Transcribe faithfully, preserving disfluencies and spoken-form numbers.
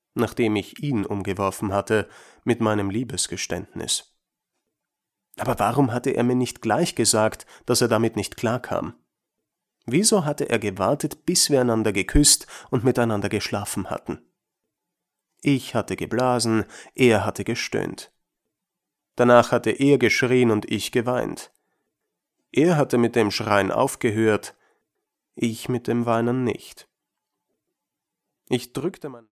nachdem ich ihn umgeworfen hatte mit meinem Liebesgeständnis. Aber warum hatte er mir nicht gleich gesagt, dass er damit nicht klarkam? Wieso hatte er gewartet, bis wir einander geküsst und miteinander geschlafen hatten? Ich hatte geblasen, er hatte gestöhnt. Danach hatte er geschrien und ich geweint. Er hatte mit dem Schreien aufgehört, ich mit dem Weinen nicht. Ich drückte mein